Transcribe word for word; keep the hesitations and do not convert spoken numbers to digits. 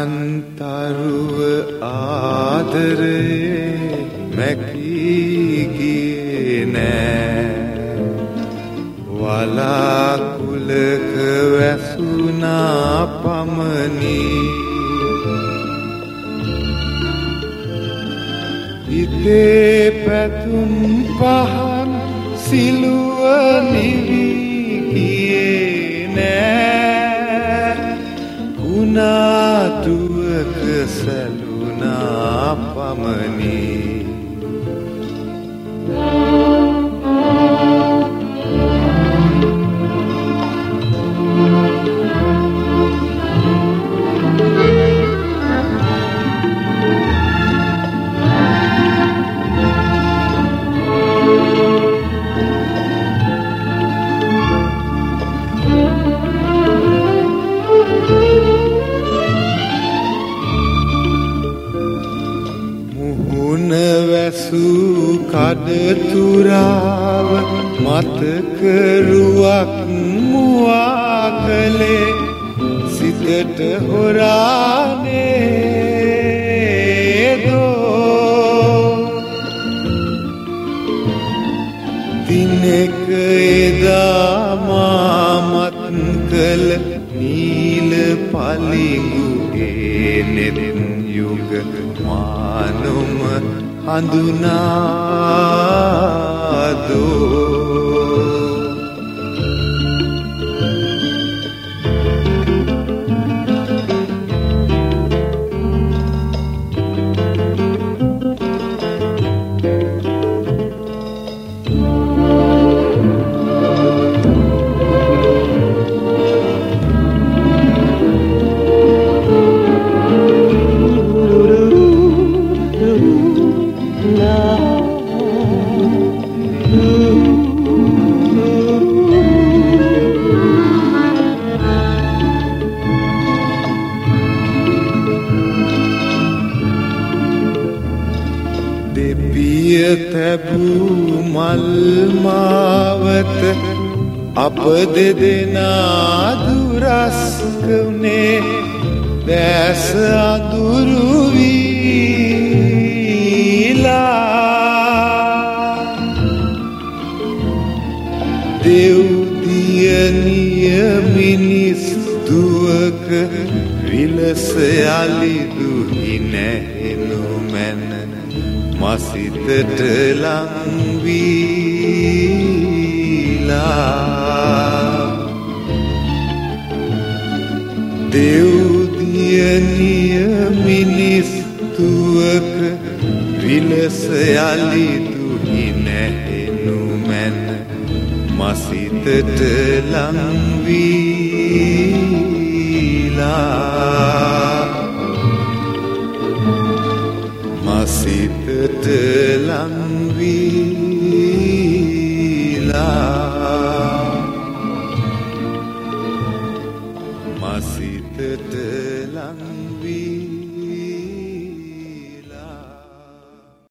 නිරන්තරුව ආදරේ මැකී ගියේ නෑ වලාකුලක වැසුනා පමණි හිතේ පැතුම් පහන් සිලුව නිවී ගියේ නෑ කුණාටුවක සැලුනා පමණි කඩතුරාව මතක රුවක් මුවා කලේ සිතට හොරානේ දෝ දිනක එදා මාමත් කළ නීල පලිඟුගේ නෙත් යුග මානුම හඳුනාදෝ දෙපිය තැබූ මල් මාවත අප දෙදෙනා දුරස්ක වුණේ දැස අඳුරු වීලා දෙව්දියනිය මිනිස් දුවක විලස යලි දුහි නැහෙනු මැන මසිතට ලං වීලා දෙව්දියනිය මිනිස් තුවක විලස යලි දුහි නැහෙනු මැන මසිතට ලං වීලා මසිතට ලං වීලා මසිතට ලං වී